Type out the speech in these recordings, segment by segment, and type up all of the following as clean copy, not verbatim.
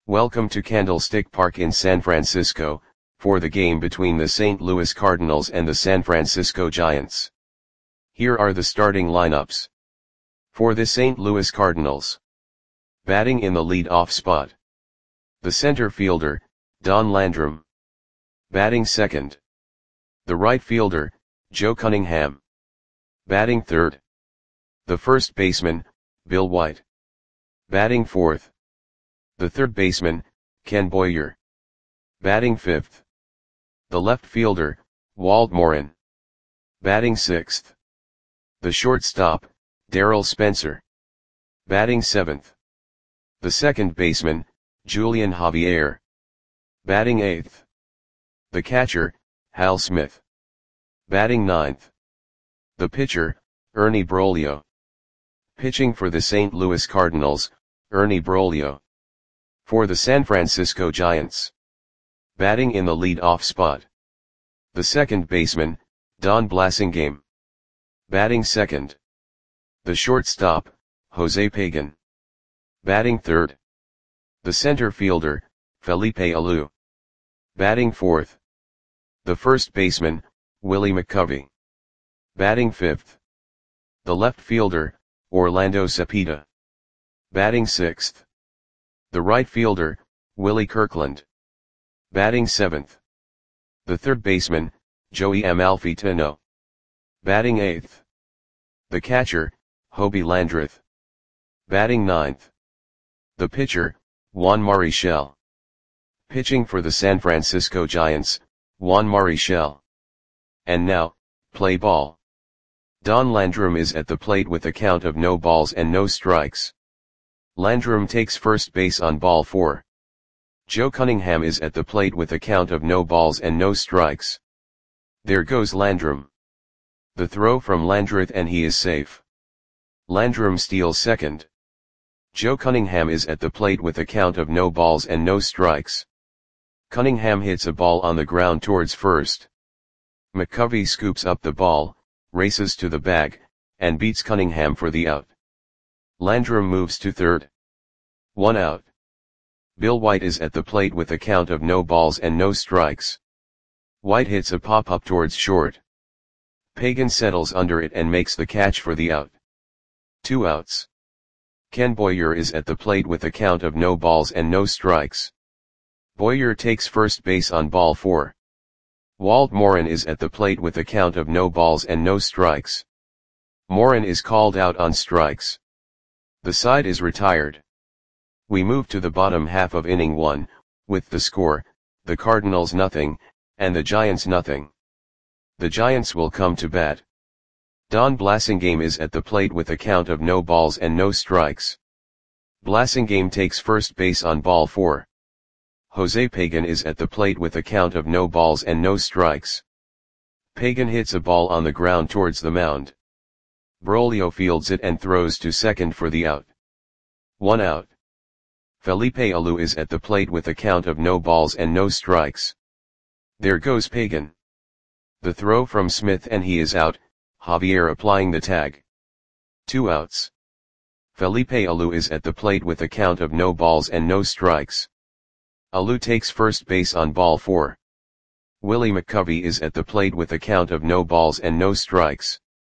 Welcome to Candlestick Park in San Francisco, for the game between the St. Louis Cardinals and the San Francisco Giants. Here are the starting lineups. For the St. Louis Cardinals. Batting in the lead-off spot. The center fielder, Don Landrum. Batting second. The right fielder, Joe Cunningham. Batting third. The first baseman, Bill White. Batting fourth. The third baseman, Ken Boyer. Batting fifth. The left fielder, Walt Morin. Batting sixth. The shortstop, Darryl Spencer. Batting seventh. The second baseman, Julian Javier. Batting eighth. The catcher, Hal Smith. Batting ninth. The pitcher, Ernie Broglio. Pitching for the St. Louis Cardinals, Ernie Broglio. For the San Francisco Giants. Batting in the lead-off spot. The second baseman, Don Blasingame. Batting second. The shortstop, Jose Pagan. Batting third. The center fielder, Felipe Alou. Batting fourth. The first baseman, Willie McCovey. Batting fifth. The left fielder, Orlando Cepeda. Batting sixth. The right fielder, Willie Kirkland. Batting seventh. The third baseman, Joey Amalfitano. Batting eighth. The catcher, Hobie Landreth. Batting ninth. The pitcher, Juan Marichal. Pitching for the San Francisco Giants, Juan Marichal. And now, play ball. Don Landrum is at the plate with a count of no balls and no strikes. Landrum takes first base on ball 4. Joe Cunningham is at the plate with a count of no balls and no strikes. There goes Landrum. The throw from Landreth and he is safe. Landrum steals second. Joe Cunningham is at the plate with a count of no balls and no strikes. Cunningham hits a ball on the ground towards first. McCovey scoops up the ball, races to the bag, and beats Cunningham for the out. Landrum moves to third. 1 out. Bill White is at the plate with a count of no balls and no strikes. White hits a pop-up towards short. Pagan settles under it and makes the catch for the out. 2 outs. Ken Boyer is at the plate with a count of no balls and no strikes. Boyer takes first base on ball 4. Walt Morin is at the plate with a count of no balls and no strikes. Morin is called out on strikes. The side is retired. We move to the bottom half of inning 1, with the score, the Cardinals nothing, and the Giants nothing. The Giants will come to bat. Don Blasingame is at the plate with a count of no balls and no strikes. Blasingame takes first base on ball 4. Jose Pagan is at the plate with a count of no balls and no strikes. Pagan hits a ball on the ground towards the mound. Broglio fields it and throws to second for the out. 1 out. Felipe Alou is at the plate with a count of no balls and no strikes. There goes Pagan. The throw from Smith and he is out, Javier applying the tag. 2 outs. Felipe Alou is at the plate with a count of no balls and no strikes. Alou takes first base on ball 4. Willie McCovey is at the plate with a count of no balls and no strikes.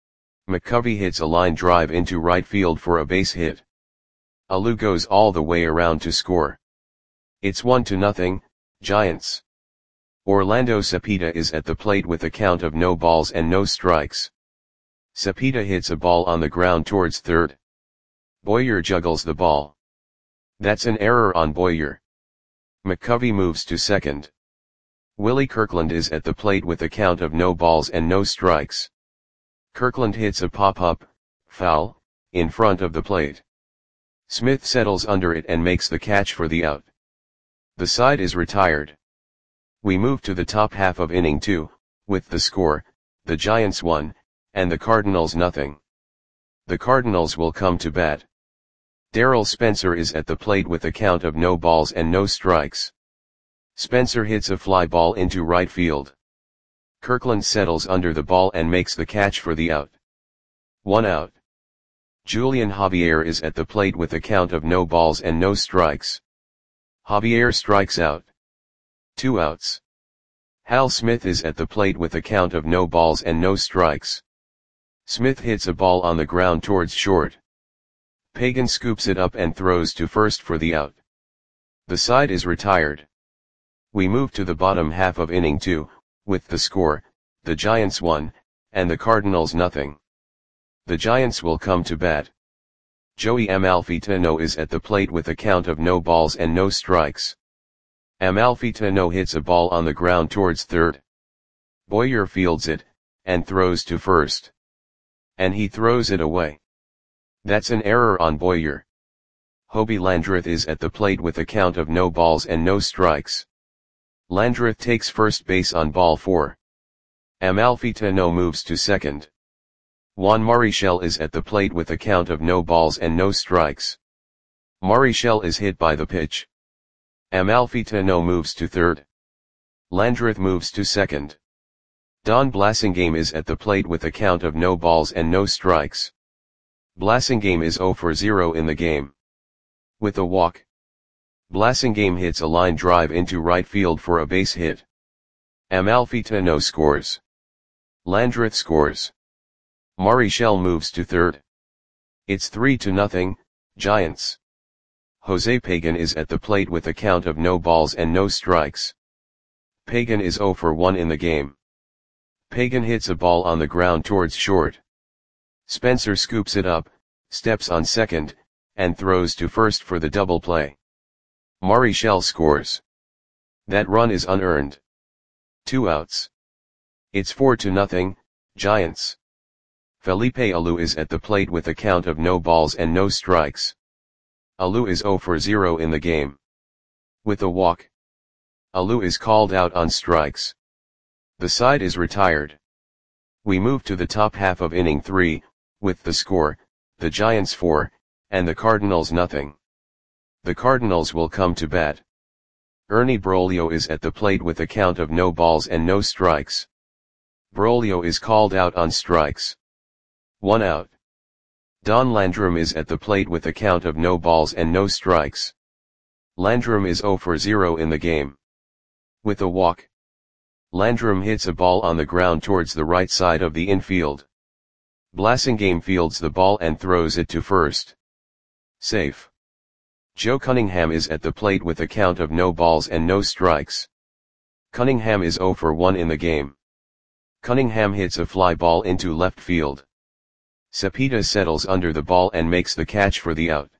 McCovey hits a line drive into right field for a base hit. Alou goes all the way around to score. It's 1-0, Giants. Orlando Cepeda is at the plate with a count of no balls and no strikes. Cepeda hits a ball on the ground towards third. Boyer juggles the ball. That's an error on Boyer. McCovey moves to second. Willie Kirkland is at the plate with a count of no balls and no strikes. Kirkland hits a pop-up, foul, in front of the plate. Smith settles under it and makes the catch for the out. The side is retired. We move to the top half of inning 2, with the score, the Giants 1, and the Cardinals nothing. The Cardinals will come to bat. Darryl Spencer is at the plate with a count of no balls and no strikes. Spencer hits a fly ball into right field. Kirkland settles under the ball and makes the catch for the out. 1 out. Julian Javier is at the plate with a count of no balls and no strikes. Javier strikes out. 2 outs. Hal Smith is at the plate with a count of no balls and no strikes. Smith hits a ball on the ground towards short. Pagan scoops it up and throws to first for the out. The side is retired. We move to the bottom half of inning 2, with the score, the Giants 1, and the Cardinals nothing. The Giants will come to bat. Joey Amalfitano is at the plate with a count of no balls and no strikes. Amalfitano hits a ball on the ground towards third. Boyer fields it, and throws to first. And he throws it away. That's an error on Boyer. Hobie Landreth is at the plate with a count of no balls and no strikes. Landreth takes first base on ball 4. Amalfitano moves to second. Juan Marichal is at the plate with a count of no balls and no strikes. Marichal is hit by the pitch. Amalfitano moves to third. Landreth moves to second. Don Blasingame is at the plate with a count of no balls and no strikes. Blasingame is 0 for 0 in the game. With a walk, Blasingame hits a line drive into right field for a base hit. Amalfitano scores. Landreth scores. Marichal moves to third. It's 3-0, Giants. Jose Pagan is at the plate with a count of no balls and no strikes. Pagan is 0 for 1 in the game. Pagan hits a ball on the ground towards short. Spencer scoops it up, steps on second, and throws to first for the double play. Marichal scores. That run is unearned. 2 outs. It's 4-0, Giants. Felipe Alou is at the plate with a count of no balls and no strikes. Alou is 0 for 0 in the game. With a walk, Alou is called out on strikes. The side is retired. We move to the top half of inning 3, with the score, the Giants 4, and the Cardinals nothing. The Cardinals will come to bat. Ernie Broglio is at the plate with a count of no balls and no strikes. Broglio is called out on strikes. 1 out. Don Landrum is at the plate with a count of no balls and no strikes. Landrum is 0 for 0 in the game. With a walk, Landrum hits a ball on the ground towards the right side of the infield. Blasingame fields the ball and throws it to first. Safe. Joe Cunningham is at the plate with a count of no balls and no strikes. Cunningham is 0 for 1 in the game. Cunningham hits a fly ball into left field. Cepeda settles under the ball and makes the catch for the out.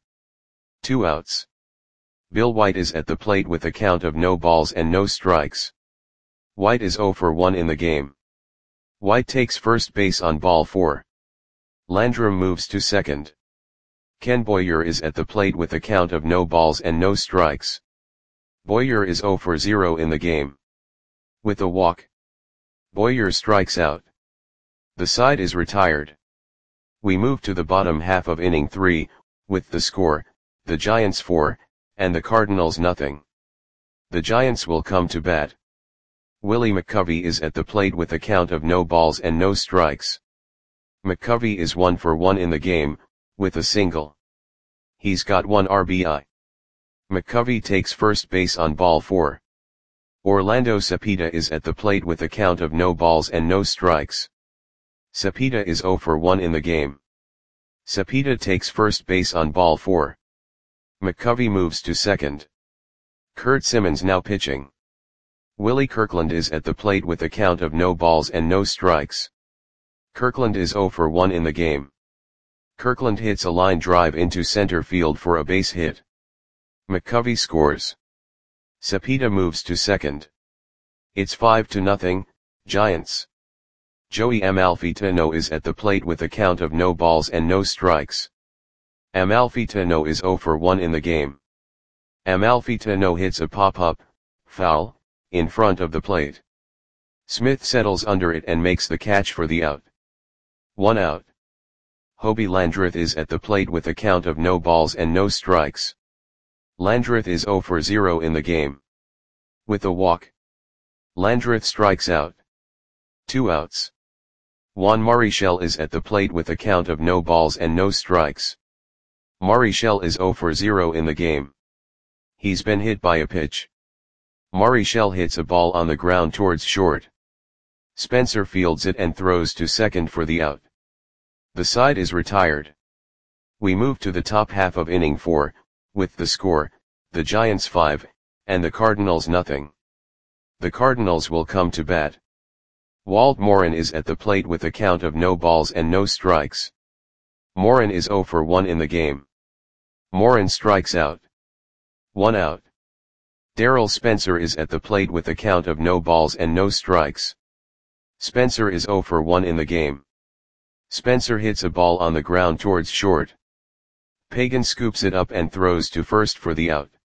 2 outs. Bill White is at the plate with a count of no balls and no strikes. White is 0 for 1 in the game. White takes first base on ball 4. Landrum moves to second. Ken Boyer is at the plate with a count of no balls and no strikes. Boyer is 0 for 0 in the game. With a walk, Boyer strikes out. The side is retired. We move to the bottom half of inning 3, with the score, the Giants 4, and the Cardinals nothing. The Giants will come to bat. Willie McCovey is at the plate with a count of no balls and no strikes. McCovey is 1 for 1 in the game, with a single. He's got 1 RBI. McCovey takes first base on ball 4. Orlando Cepeda is at the plate with a count of no balls and no strikes. Cepeda is 0 for 1 in the game. Cepeda takes first base on ball 4. McCovey moves to second. Kurt Simmons now pitching. Willie Kirkland is at the plate with a count of no balls and no strikes. Kirkland is 0 for 1 in the game. Kirkland hits a line drive into center field for a base hit. McCovey scores. Cepeda moves to second. It's 5-0, Giants. Joey Amalfitano is at the plate with a count of no balls and no strikes. Amalfitano is 0 for 1 in the game. Amalfitano hits a pop-up, foul, in front of the plate. Smith settles under it and makes the catch for the out. 1 out. Hobie Landreth is at the plate with a count of no balls and no strikes. Landreth is 0 for 0 in the game. With a walk, Landreth strikes out. 2 outs. Juan Marichal is at the plate with a count of no balls and no strikes. Marichal is 0 for 0 in the game. He's been hit by a pitch. Marichal hits a ball on the ground towards short. Spencer fields it and throws to second for the out. The side is retired. We move to the top half of inning 4, with the score, the Giants 5, and the Cardinals nothing. The Cardinals will come to bat. Walt Morin is at the plate with a count of no balls and no strikes. Morin is 0 for 1 in the game. Morin strikes out. 1 out. Darryl Spencer is at the plate with a count of no balls and no strikes. Spencer is 0 for 1 in the game. Spencer hits a ball on the ground towards short. Pagan scoops it up and throws to first for the out.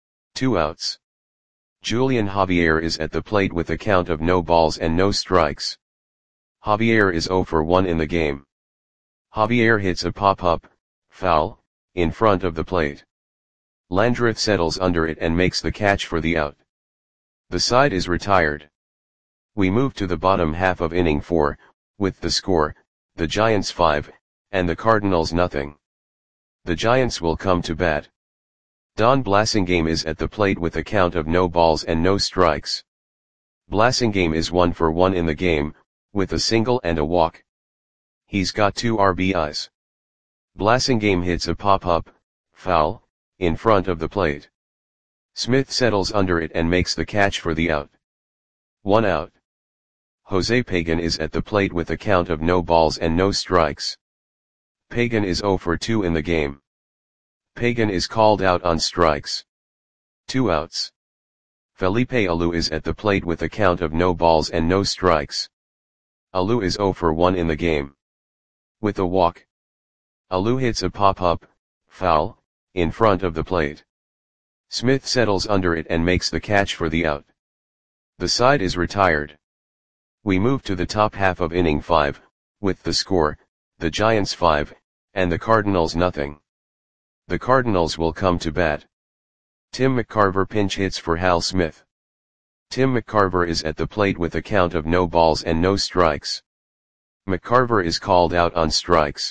2 outs. Julian Javier is at the plate with a count of no balls and no strikes. Javier is 0 for 1 in the game. Javier hits a pop-up, foul, in front of the plate. Landreth settles under it and makes the catch for the out. The side is retired. We move to the bottom half of inning 4, with the score, the Giants 5, and the Cardinals nothing. The Giants will come to bat. Don Blasingame is at the plate with a count of no balls and no strikes. Blasingame is 1 for 1 in the game, with a single and a walk. He's got 2 RBIs. Blasingame hits a pop-up, foul, in front of the plate. Smith settles under it and makes the catch for the out. 1 out. Jose Pagan is at the plate with a count of no balls and no strikes. Pagan is 0 for 2 in the game. Pagan is called out on strikes. 2 outs. Felipe Alou is at the plate with a count of no balls and no strikes. Alou is 0 for 1 in the game. With a walk. Alou hits a pop-up, foul, in front of the plate. Smith settles under it and makes the catch for the out. The side is retired. We move to the top half of inning 5, with the score, the Giants 5, and the Cardinals nothing. The Cardinals will come to bat. Tim McCarver pinch hits for Hal Smith. Tim McCarver is at the plate with a count of no balls and no strikes. McCarver is called out on strikes.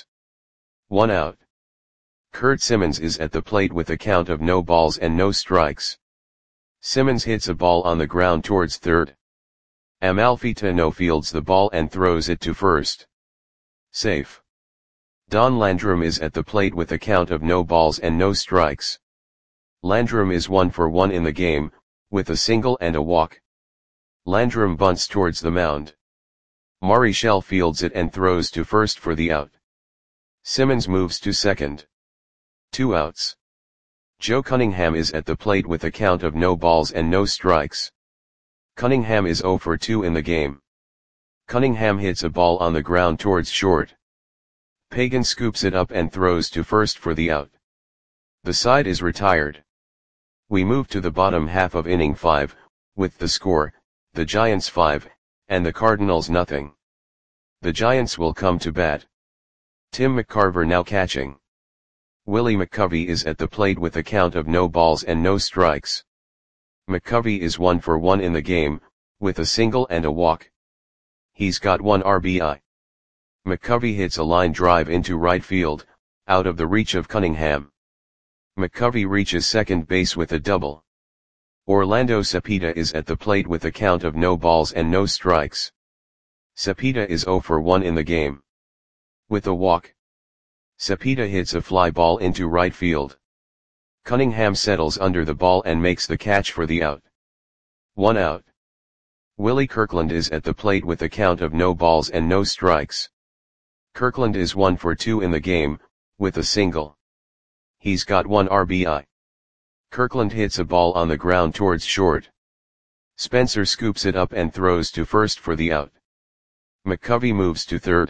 1 out. Kurt Simmons is at the plate with a count of no balls and no strikes. Simmons hits a ball on the ground towards third. Amalfitano fields the ball and throws it to first. Safe. Don Landrum is at the plate with a count of no balls and no strikes. Landrum is 1 for 1 in the game, with a single and a walk. Landrum bunts towards the mound. Marichal fields it and throws to first for the out. Simmons moves to second. 2 outs. Joe Cunningham is at the plate with a count of no balls and no strikes. Cunningham is 0 for 2 in the game. Cunningham hits a ball on the ground towards short. Pagan scoops it up and throws to first for the out. The side is retired. We move to the bottom half of inning 5, with the score, the Giants 5, and the Cardinals nothing. The Giants will come to bat. Tim McCarver now catching. Willie McCovey is at the plate with a count of no balls and no strikes. McCovey is 1 for 1 in the game, with a single and a walk. He's got 1 RBI. McCovey hits a line drive into right field, out of the reach of Cunningham. McCovey reaches second base with a double. Orlando Cepeda is at the plate with a count of no balls and no strikes. Cepeda is 0 for 1 in the game. With a walk. Cepeda hits a fly ball into right field. Cunningham settles under the ball and makes the catch for the out. 1 out. Willie Kirkland is at the plate with a count of no balls and no strikes. Kirkland is 1 for 2 in the game, with a single. He's got 1 RBI. Kirkland hits a ball on the ground towards short. Spencer scoops it up and throws to first for the out. McCovey moves to third.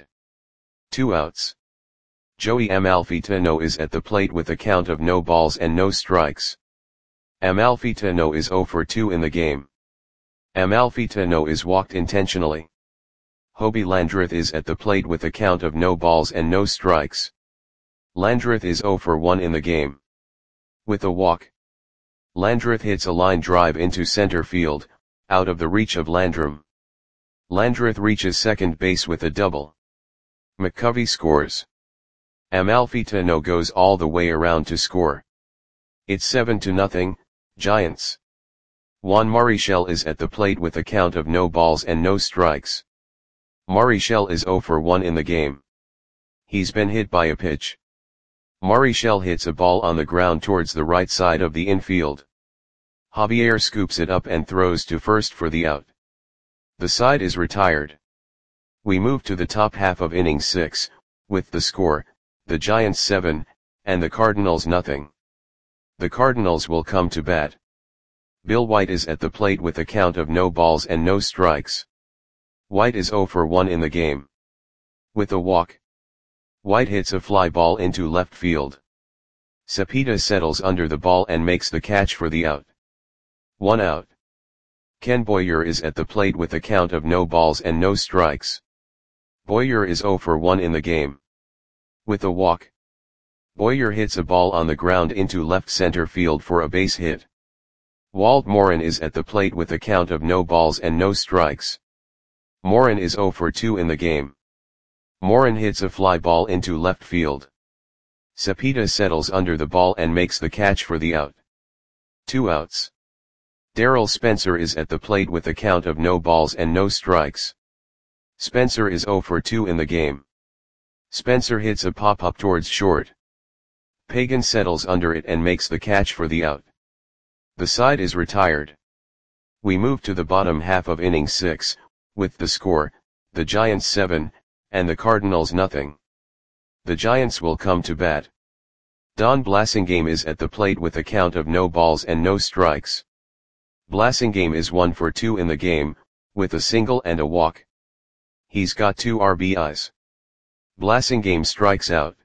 2 outs. Joey Amalfitano is at the plate with a count of no balls and no strikes. Amalfitano is 0 for 2 in the game. Amalfitano is walked intentionally. Hobie Landreth is at the plate with a count of no balls and no strikes. Landreth is 0 for 1 in the game. With a walk. Landreth hits a line drive into center field, out of the reach of Landrum. Landreth reaches second base with a double. McCovey scores. Amalfitano goes all the way around to score. It's 7-0, Giants. Juan Marichal is at the plate with a count of no balls and no strikes. Marichal is 0 for 1 in the game. He's been hit by a pitch. Marichal hits a ball on the ground towards the right side of the infield. Javier scoops it up and throws to first for the out. The side is retired. We move to the top half of inning 6, with the score, the Giants 7, and the Cardinals nothing. The Cardinals will come to bat. Bill White is at the plate with a count of no balls and no strikes. White is 0 for 1 in the game. With a walk, White hits a fly ball into left field. Cepeda settles under the ball and makes the catch for the out. 1 out. Ken Boyer is at the plate with a count of no balls and no strikes. Boyer is 0 for 1 in the game. With a walk, Boyer hits a ball on the ground into left center field for a base hit. Walt Morin is at the plate with a count of no balls and no strikes. Morin is 0 for 2 in the game. Morin hits a fly ball into left field. Cepeda settles under the ball and makes the catch for the out. 2 outs. Darryl Spencer is at the plate with a count of no balls and no strikes. Spencer is 0 for 2 in the game. Spencer hits a pop-up towards short. Pagan settles under it and makes the catch for the out. The side is retired. We move to the bottom half of inning 6, with the score, the Giants 7, and the Cardinals nothing. The Giants will come to bat. Don Blasingame is at the plate with a count of no balls and no strikes. Blasingame is 1 for 2 in the game, with a single and a walk. He's got 2 RBIs. Blasingame strikes out.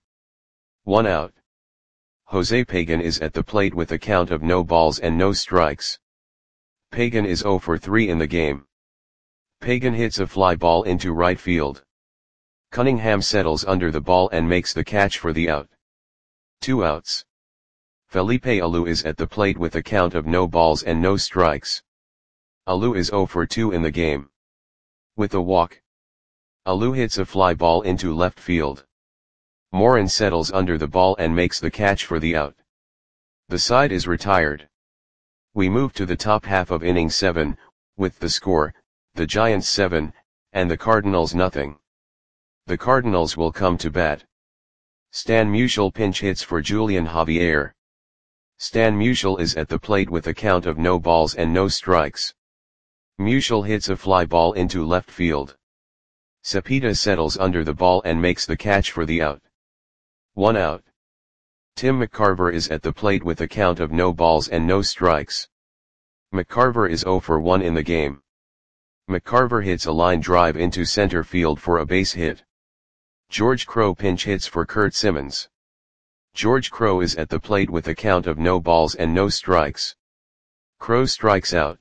1 out. Jose Pagan is at the plate with a count of no balls and no strikes. Pagan is 0 for 3 in the game. Pagan hits a fly ball into right field. Cunningham settles under the ball and makes the catch for the out. 2 outs. Felipe Alou is at the plate with a count of no balls and no strikes. Alou is 0 for 2 in the game. With a walk, Alou hits a fly ball into left field. Morin settles under the ball and makes the catch for the out. The side is retired. We move to the top half of inning 7, with the score, the Giants 7, and the Cardinals nothing. The Cardinals will come to bat. Stan Musial pinch hits for Julian Javier. Stan Musial is at the plate with a count of no balls and no strikes. Musial hits a fly ball into left field. Cepeda settles under the ball and makes the catch for the out. 1 out. Tim McCarver is at the plate with a count of no balls and no strikes. McCarver is 0 for 1 in the game. McCarver hits a line drive into center field for a base hit. George Crowe pinch hits for Kurt Simmons. George Crowe is at the plate with a count of no balls and no strikes. Crowe strikes out.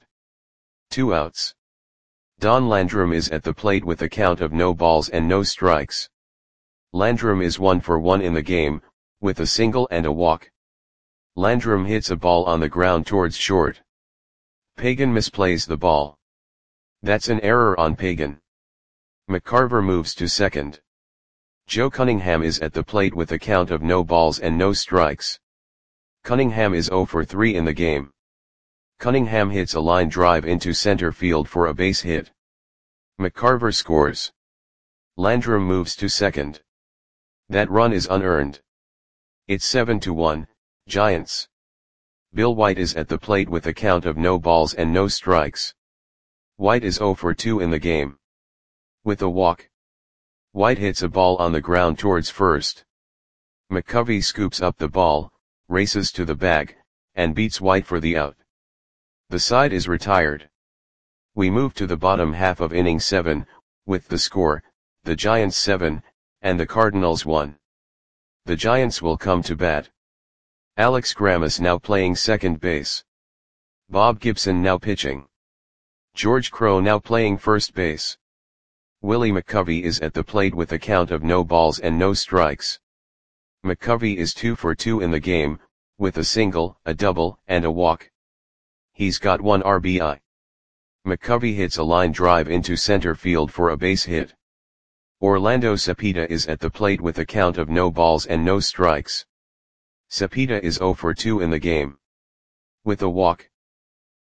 2 outs. Don Landrum is at the plate with a count of no balls and no strikes. Landrum is 1 for 1 in the game, with a single and a walk. Landrum hits a ball on the ground towards short. Pagan misplays the ball. That's an error on Pagan. McCarver moves to second. Joe Cunningham is at the plate with a count of no balls and no strikes. Cunningham is 0 for 3 in the game. Cunningham hits a line drive into center field for a base hit. McCarver scores. Landrum moves to second. That run is unearned. It's 7-1, Giants. Bill White is at the plate with a count of no balls and no strikes. White is 0 for 2 in the game. With a walk, White hits a ball on the ground towards first. McCovey scoops up the ball, races to the bag, and beats White for the out. The side is retired. We move to the bottom half of inning 7, with the score, the Giants 7, and the Cardinals 1. The Giants will come to bat. Alex Grammas now playing second base. Bob Gibson now pitching. George Crowe now playing first base. Willie McCovey is at the plate with a count of no balls and no strikes. McCovey is 2 for 2 in the game, with a single, a double, and a walk. He's got 1 RBI. McCovey hits a line drive into center field for a base hit. Orlando Cepeda is at the plate with a count of no balls and no strikes. Cepeda is 0 for 2 in the game. With a walk,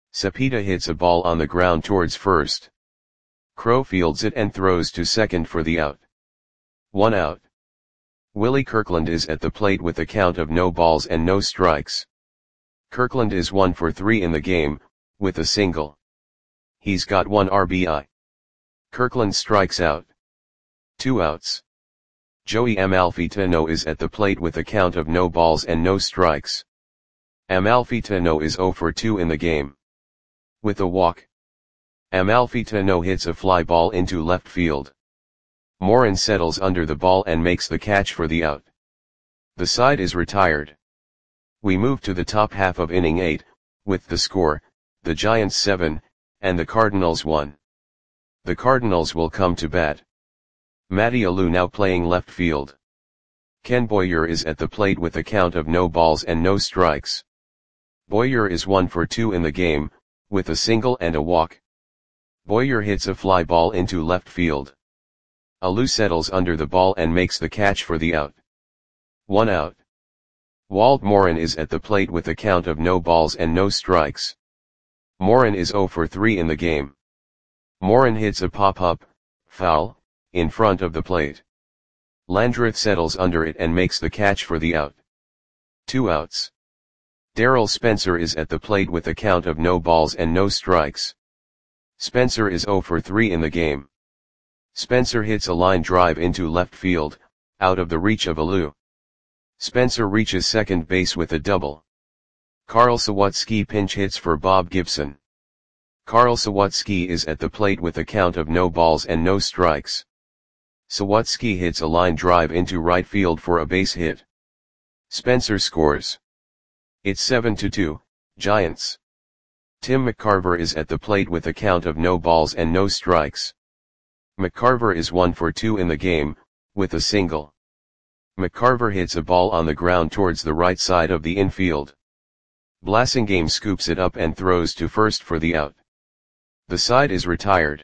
Cepeda hits a ball on the ground towards first. Crow fields it and throws to second for the out. 1 out. Willie Kirkland is at the plate with a count of no balls and no strikes. Kirkland is 1 for 3 in the game, with a single. He's got 1 RBI. Kirkland strikes out. 2 outs. Joey Amalfitano is at the plate with a count of no balls and no strikes. Amalfitano is 0 for 2 in the game. With a walk. Amalfitano hits a fly ball into left field. Morin settles under the ball and makes the catch for the out. The side is retired. We move to the top half of inning 8, with the score, the Giants 7, and the Cardinals 1. The Cardinals will come to bat. Matty Alou now playing left field. Ken Boyer is at the plate with a count of no balls and no strikes. Boyer is 1 for 2 in the game, with a single and a walk. Boyer hits a fly ball into left field. Alou settles under the ball and makes the catch for the out. 1 out. Walt Morin is at the plate with a count of no balls and no strikes. Morin is 0 for 3 in the game. Morin hits a pop-up, foul, in front of the plate. Landreth settles under it and makes the catch for the out. 2 outs. Darryl Spencer is at the plate with a count of no balls and no strikes. Spencer is 0 for 3 in the game. Spencer hits a line drive into left field, out of the reach of Alou. Spencer reaches second base with a double. Carl Sawatsky pinch hits for Bob Gibson. Carl Sawatsky is at the plate with a count of no balls and no strikes. Sawatsky hits a line drive into right field for a base hit. Spencer scores. It's 7-2, Giants. Tim McCarver is at the plate with a count of no balls and no strikes. McCarver is 1 for 2 in the game, with a single. McCarver hits a ball on the ground towards the right side of the infield. Blasingame scoops it up and throws to first for the out. The side is retired.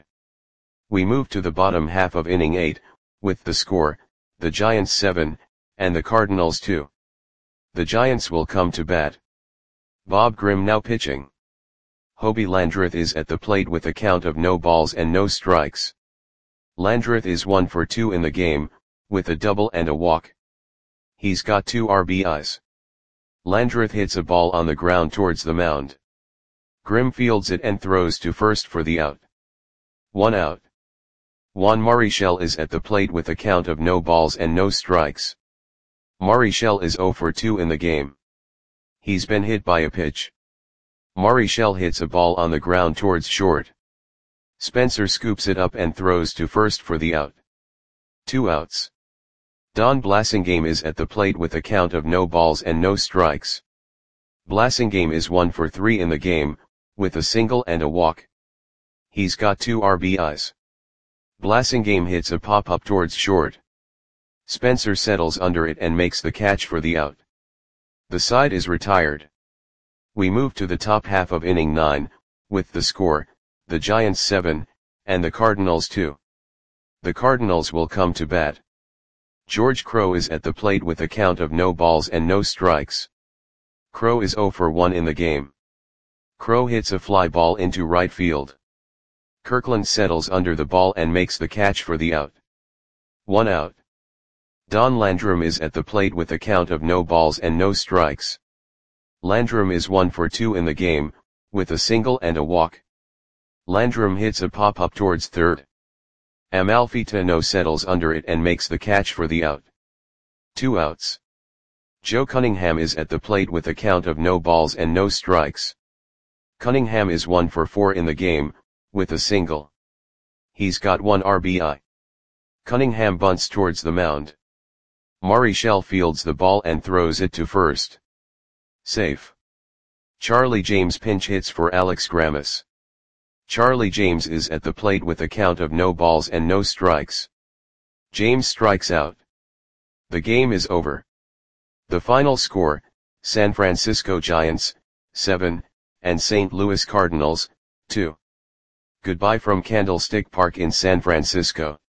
We move to the bottom half of inning 8, with the score, the Giants 7, and the Cardinals 2. The Giants will come to bat. Bob Grimm now pitching. Hobie Landreth is at the plate with a count of no balls and no strikes. Landreth is 1 for 2 in the game, with a double and a walk. He's got 2 RBIs. Landreth hits a ball on the ground towards the mound. Grimm fields it and throws to first for the out. 1 out. Juan Marichal is at the plate with a count of no balls and no strikes. Marichal is 0 for 2 in the game. He's been hit by a pitch. Marichal hits a ball on the ground towards short. Spencer scoops it up and throws to first for the out. 2 outs. Don Blasingame is at the plate with a count of no balls and no strikes. Blasingame is 1 for 3 in the game, with a single and a walk. He's got 2 RBIs. Blasingame hits a pop-up towards short. Spencer settles under it and makes the catch for the out. The side is retired. We move to the top half of inning 9, with the score, the Giants 7, and the Cardinals 2. The Cardinals will come to bat. George Crowe is at the plate with a count of no balls and no strikes. Crowe is 0 for 1 in the game. Crowe hits a fly ball into right field. Kirkland settles under the ball and makes the catch for the out. 1 out. Don Landrum is at the plate with a count of no balls and no strikes. Landrum is 1 for 2 in the game, with a single and a walk. Landrum hits a pop-up towards third. Amalfitano settles under it and makes the catch for the out. 2 outs. Joe Cunningham is at the plate with a count of no balls and no strikes. Cunningham is 1 for 4 in the game, with a single. He's got 1 RBI. Cunningham bunts towards the mound. Marichal fields the ball and throws it to first. Safe. Charlie James pinch hits for Alex Grammas. Charlie James is at the plate with a count of no balls and no strikes. James strikes out. The game is over. The final score, San Francisco Giants, 7, and St. Louis Cardinals, 2. Goodbye from Candlestick Park in San Francisco.